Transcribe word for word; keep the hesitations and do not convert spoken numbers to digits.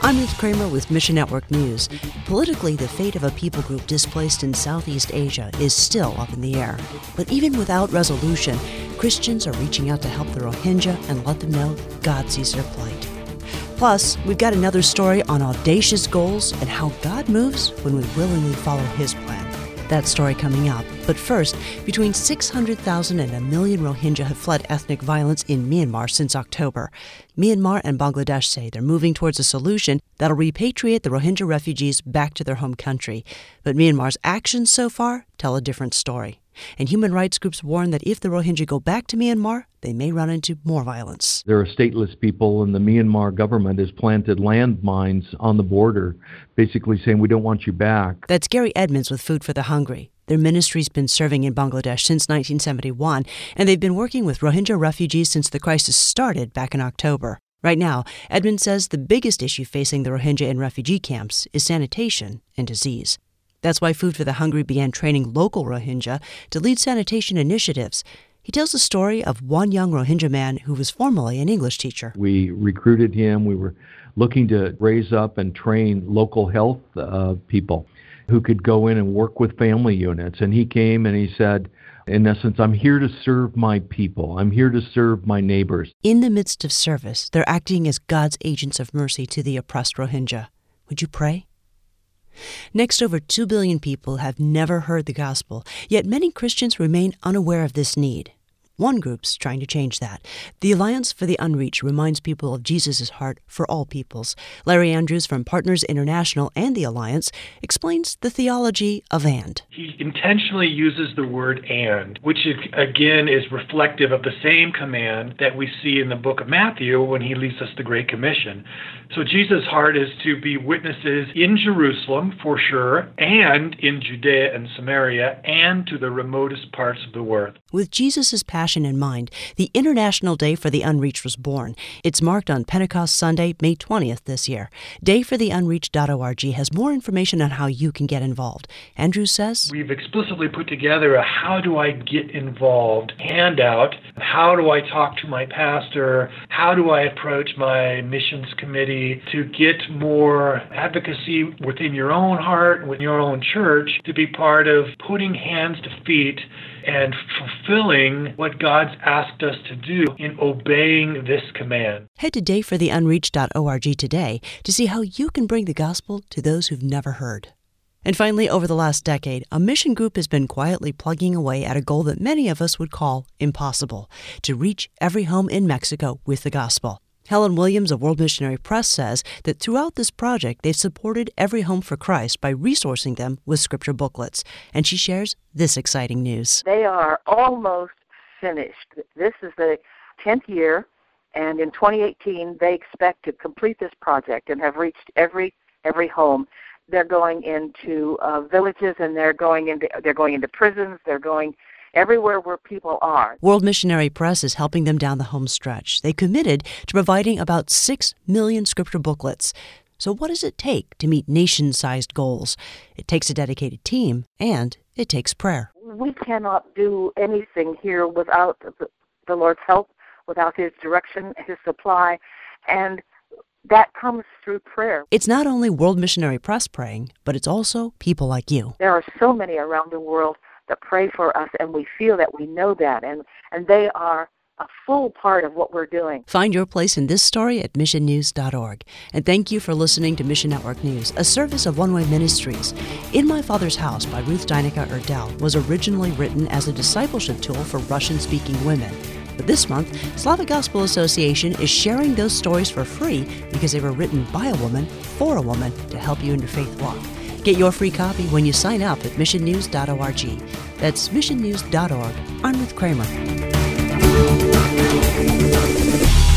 I'm Ruth Kramer with Mission Network News. Politically, the fate of a people group displaced in Southeast Asia is still up in the air. But even without resolution, Christians are reaching out to help the Rohingya and let them know God sees their plight. Plus, we've got another story on audacious goals and how God moves when we willingly follow His plan. That story coming up. But first, between six hundred thousand and a million Rohingya have fled ethnic violence in Myanmar since October. Myanmar and Bangladesh say they're moving towards a solution that'll repatriate the Rohingya refugees back to their home country. But Myanmar's actions so far tell a different story. And human rights groups warn that if the Rohingya go back to Myanmar, they may run into more violence. There are stateless people, and the Myanmar government has planted landmines on the border, basically saying, we don't want you back. That's Gary Edmonds with Food for the Hungry. Their ministry's been serving in Bangladesh since nineteen seventy-one, and they've been working with Rohingya refugees since the crisis started back in October. Right now, Edmonds says the biggest issue facing the Rohingya in refugee camps is sanitation and disease. That's why Food for the Hungry began training local Rohingya to lead sanitation initiatives. He tells the story of one young Rohingya man who was formerly an English teacher. We recruited him. We were looking to raise up and train local health uh, people who could go in and work with family units. And he came and he said, in essence, I'm here to serve my people. I'm here to serve my neighbors. In the midst of service, they're acting as God's agents of mercy to the oppressed Rohingya. Would you pray? Next, over two billion people have never heard the gospel, yet many Christians remain unaware of this need. One group's trying to change that. The Alliance for the Unreached reminds people of Jesus' heart for all peoples. Larry Andrews from Partners International and the Alliance explains the theology of and. He intentionally uses the word and, which again is reflective of the same command that we see in the book of Matthew when he leaves us the Great Commission. So Jesus' heart is to be witnesses in Jerusalem, for sure, and in Judea and Samaria, and to the remotest parts of the world. With Jesus' passion in mind, the International Day for the Unreached was born. It's marked on Pentecost Sunday, May twentieth this year. day for the unreached dot org has more information on how you can get involved. Andrews says, we've explicitly put together a how do I get involved handout. How do I talk to my pastor? How do I approach my missions committee to get more advocacy within your own heart, with your own church, to be part of putting hands to feet and fulfilling what God's asked us to do in obeying this command. Head to day for the unreached dot org today to see how you can bring the gospel to those who've never heard. And finally, over the last decade, a mission group has been quietly plugging away at a goal that many of us would call impossible: to reach every home in Mexico with the gospel. Helen Williams of World Missionary Press says that throughout this project, they've supported Every Home for Christ by resourcing them with scripture booklets. And she shares this exciting news. They are almost finished. This is the tenth year, and in twenty eighteen, they expect to complete this project and have reached every every home. They're going into uh, villages, and they're going into they're going into prisons. They're going everywhere where people are. World Missionary Press is helping them down the home stretch. They committed to providing about six million scripture booklets. So what does it take to meet nation-sized goals? It takes a dedicated team, and it takes prayer. We cannot do anything here without the, the Lord's help, without His direction, His supply, and that comes through prayer. It's not only World Missionary Press praying, but it's also people like you. There are so many around the world that pray for us, and we feel that we know that, and, and they are a full part of what we're doing. Find your place in this story at mission news dot org. And thank you for listening to Mission Network News, a service of One Way Ministries. In My Father's House by Ruth Deinica Erdel was originally written as a discipleship tool for Russian-speaking women. But this month, Slavic Gospel Association is sharing those stories for free because they were written by a woman for a woman to help you in your faith walk. Get your free copy when you sign up at mission news dot org. That's mission news dot org. I'm Ruth Kramer.